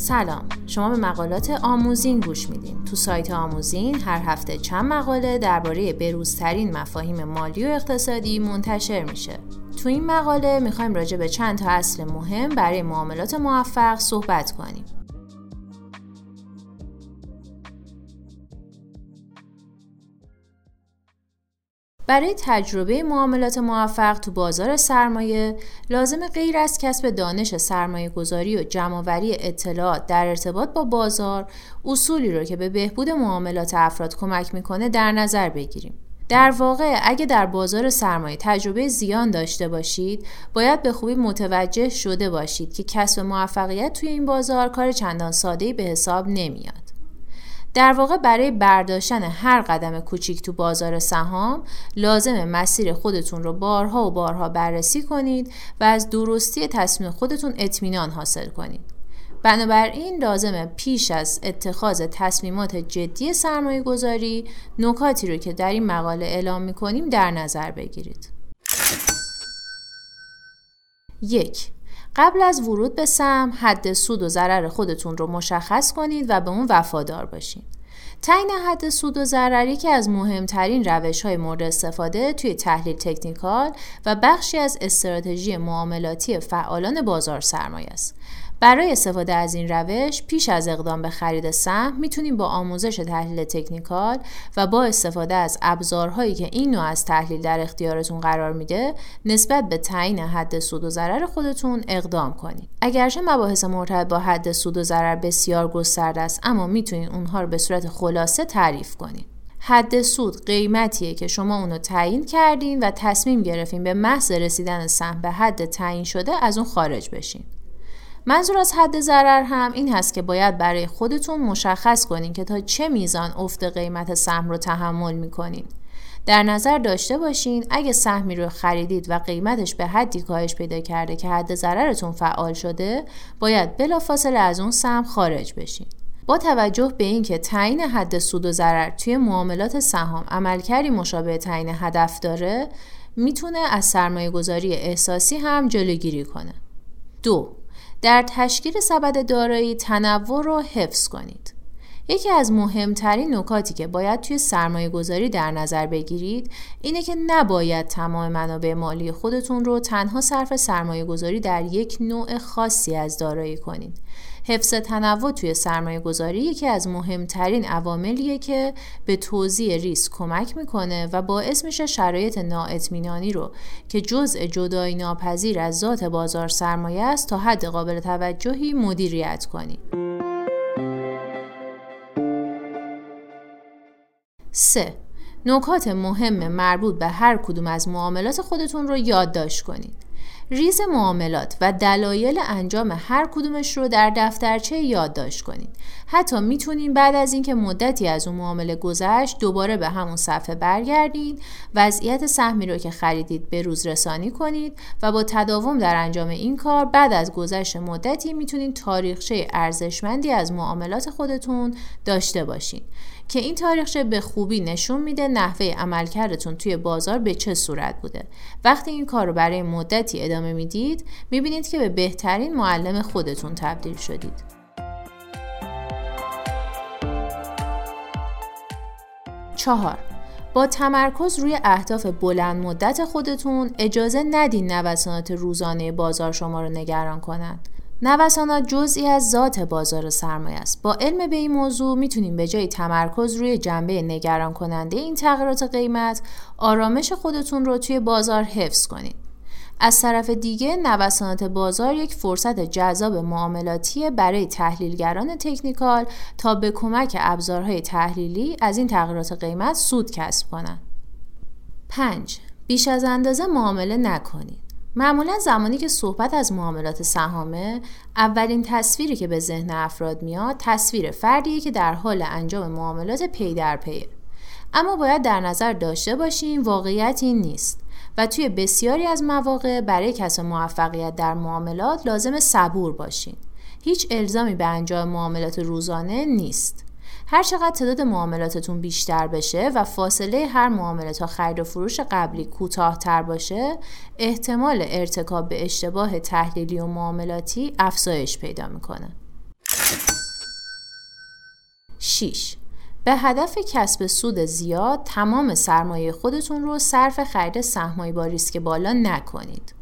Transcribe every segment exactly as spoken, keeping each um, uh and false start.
سلام، شما به مقالات آموزین گوش میدین. تو سایت آموزین هر هفته چند مقاله درباره بروزترین مفاهیم مالی و اقتصادی منتشر میشه. تو این مقاله میخوایم راجع به چند تا اصل مهم برای معاملات موفق صحبت کنیم. برای تجربه معاملات موفق تو بازار سرمایه لازم غیر از کسب دانش سرمایه گذاری و جمع‌آوری اطلاعات در ارتباط با بازار، اصولی رو که به بهبود معاملات افراد کمک میکنه در نظر بگیریم. در واقع اگه در بازار سرمایه تجربه زیان داشته باشید، باید به خوبی متوجه شده باشید که کسب موفقیت توی این بازار کار چندان ساده‌ای به حساب نمیاد. در واقع برای برداشتن هر قدم کوچیک تو بازار سهام لازمه مسیر خودتون رو بارها و بارها بررسی کنید و از درستی تصمیم خودتون اطمینان حاصل کنید. بنابراین لازمه پیش از اتخاذ تصمیمات جدی سرمایه گذاری نکاتی رو که در این مقاله اعلام می‌کنیم در نظر بگیرید. یک، قبل از ورود به سهم حد سود و ضرر خودتون رو مشخص کنید و به اون وفادار باشین. تعیین حد سود و ضرر یکی از مهمترین روش‌های مورد استفاده توی تحلیل تکنیکال و بخشی از استراتژی معاملاتی فعالان بازار سرمایه است. برای استفاده از این روش پیش از اقدام به خرید سهم میتونیم با آموزش تحلیل تکنیکال و با استفاده از ابزارهایی که این نوع از تحلیل در اختیارتون قرار میده نسبت به تعیین حد سود و ضرر خودتون اقدام کنید. اگرچه مباحث مرتبط با حد سود و ضرر بسیار گسترده است، اما میتونید اونها رو به صورت خلاصه تعریف کنید. حد سود قیمتیه که شما اونو تعیین کردین و تصمیم گرفتین به محض رسیدن سهم به حد تعیین شده از اون خارج بشین. منظور از حد ضرر هم این هست که باید برای خودتون مشخص کنین که تا چه میزان افت قیمت سهم رو تحمل میکنین. در نظر داشته باشین اگه سهمی رو خریدید و قیمتش به حدی کاهش پیدا کرده که حد ضررتون فعال شده، باید بلافاصله از اون سهم خارج بشین. با توجه به اینکه تعیین حد سود و ضرر توی معاملات سهام عملکردی مشابه تعیین هدف داره، میتونه از سرمایه گذاری احساسی هم جلوگیری کنه. دو، در تشکیل سبد دارایی تنوع رو حفظ کنید. یکی از مهمترین نکاتی که باید توی سرمایه گذاری در نظر بگیرید اینه که نباید تمام منابع مالی خودتون رو تنها صرف سرمایه گذاری در یک نوع خاصی از دارایی کنید. حفظ تنوع توی سرمایه گذاری یکی از مهمترین عواملیه که به توزیع ریسک کمک میکنه و باعث میشه شرایط نااطمینانی رو که جزء جدایی ناپذیر از ذات بازار سرمایه است تا حد قابل توجهی مدیریت کنید. سه، نکات مهم مربوط به هر کدوم از معاملات خودتون رو یادداشت کنید. ریز معاملات و دلایل انجام هر کدومش رو در دفترچه یادداشت کنید. حتی میتونین بعد از اینکه مدتی از اون معامله گذشت دوباره به همون صفحه برگردین، وضعیت سهمی رو که خریدید به روز رسانی کنید و با تداوم در انجام این کار بعد از گذشت مدتی میتونین تاریخچه ارزشمندی از معاملات خودتون داشته باشین که این تاریخچه به خوبی نشون میده نحوه عملکردتون توی بازار به چه صورت بوده. وقتی این کار رو برای مدتی ادامه میدید میبینید که به بهترین معلم خودتون تبدیل شدید. چهار، با تمرکز روی اهداف بلند مدت خودتون اجازه ندین نوسانات روزانه بازار شما رو نگران کنند. نوسانات جزئی از ذات بازار سرمایه است. با علم به این موضوع میتونیم به جای تمرکز روی جنبه نگران کننده این تغییرات قیمت، آرامش خودتون رو توی بازار حفظ کنید. از طرف دیگه نوسانات بازار یک فرصت جذاب معاملاتی برای تحلیلگران تکنیکال تا به کمک ابزارهای تحلیلی از این تغییرات قیمت سود کسب کنند. پنج، بیش از اندازه معامله نکنید. معمولا زمانی که صحبت از معاملات سهامه، اولین تصویری که به ذهن افراد میاد تصویر فردیه که در حال انجام معاملات پی در پیه. اما باید در نظر داشته باشیم واقعیت این نیست و توی بسیاری از مواقع برای کسب موفقیت در معاملات لازم صبور باشین. هیچ الزامی به انجام معاملات روزانه نیست. هر چقدر تعداد معاملاتتون بیشتر بشه و فاصله هر معامله تا خرید و فروش قبلی کوتاه‌تر باشه، احتمال ارتکاب به اشتباه تحلیلی و معاملاتی افزایش پیدا میکنه. شش. به هدف کسب سود زیاد تمام سرمایه خودتون رو صرف خرید سهم‌های با ریسک بالا نکنید.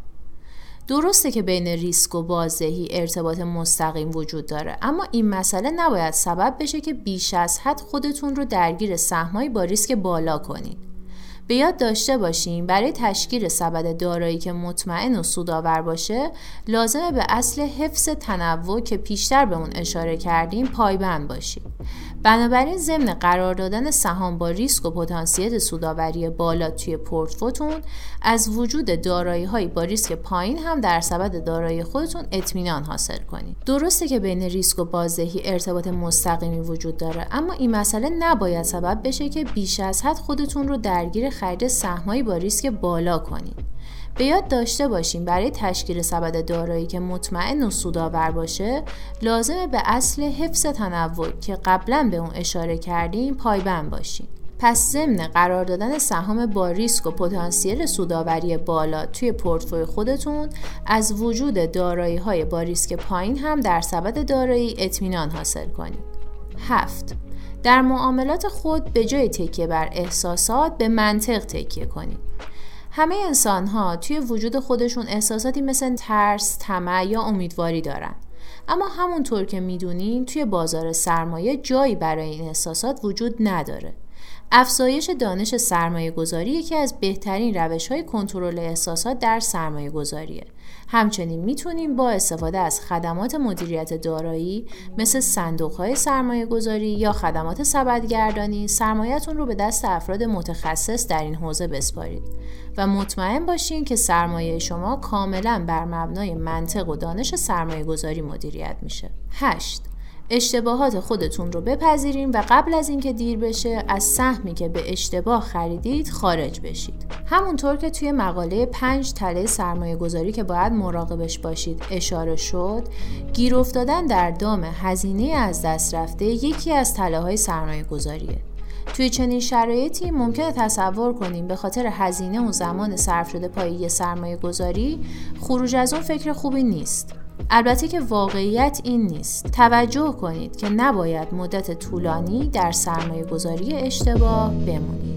درسته که بین ریسک و بازدهی ارتباط مستقیم وجود داره، اما این مسئله نباید سبب بشه که بیش از حد خودتون رو درگیر سهم‌های با ریسک بالا کنید. به یاد داشته باشیم برای تشکیل سبد دارایی که مطمئن و سودآور باشه لازمه به اصل حفظ تنوع که پیشتر به اون اشاره کردیم پایبند باشید. بنابراین ضمن قرار دادن سهام با ریسک و پتانسیل سودآوری بالا توی پورتفولیوتون از وجود دارایی‌های با ریسک پایین هم در سبد دارایی خودتون اطمینان حاصل کنید. درسته که بین ریسک و بازدهی ارتباط مستقیمی وجود داره، اما این مسئله نباید سبب بشه که بیش از حد خودتون رو درگیر خرید سهم‌های با ریسک بالا کنید. به یاد داشته باشیم برای تشکیل سبد دارایی که مطمئن و سودآور باشه لازمه به اصل حفظ تنوع که قبلا به اون اشاره کردیم پایبند باشیم. پس ضمن قرار دادن سهام با ریسک و پتانسیل سودآوری بالا توی پورتفوی خودتون از وجود دارایی‌های با ریسک پایین هم در سبد دارایی اطمینان حاصل کنید. هفت. در معاملات خود به جای تکیه بر احساسات به منطق تکیه کنید. همه انسان‌ها توی وجود خودشون احساساتی مثل ترس، طمع یا امیدواری دارن. اما همونطور که میدونین توی بازار سرمایه جایی برای این احساسات وجود نداره. افزایش دانش سرمایه گذاری یکی از بهترین روش‌های کنترل احساسات در سرمایه گذاریه. همچنین میتونیم با استفاده از خدمات مدیریت دارایی مثل صندوق‌های سرمایه گذاری یا خدمات سبدگردانی سرمایه‌تون رو به دست افراد متخصص در این حوزه بسپارید و مطمئن باشین که سرمایه شما کاملاً بر مبنای منطق و دانش سرمایه گذاری مدیریت میشه. هشت. اشتباهات خودتون رو بپذیرین و قبل از اینکه دیر بشه از سهمی که به اشتباه خریدید خارج بشید. همونطور که توی مقاله پنج تله سرمایه گذاری که باید مراقبش باشید اشاره شد، گیر افتادن در دام هزینه از دست رفته یکی از تله‌های سرمایه گذاریه. توی چنین شرایطی ممکنه تصور کنیم به خاطر هزینه و زمان صرف شده پای یه سرمایه گذاری خروج از اون فکر خوبی نیست. البته که واقعیت این نیست. توجه کنید که نباید مدت طولانی در سرمایه گذاری اشتباه بمونید.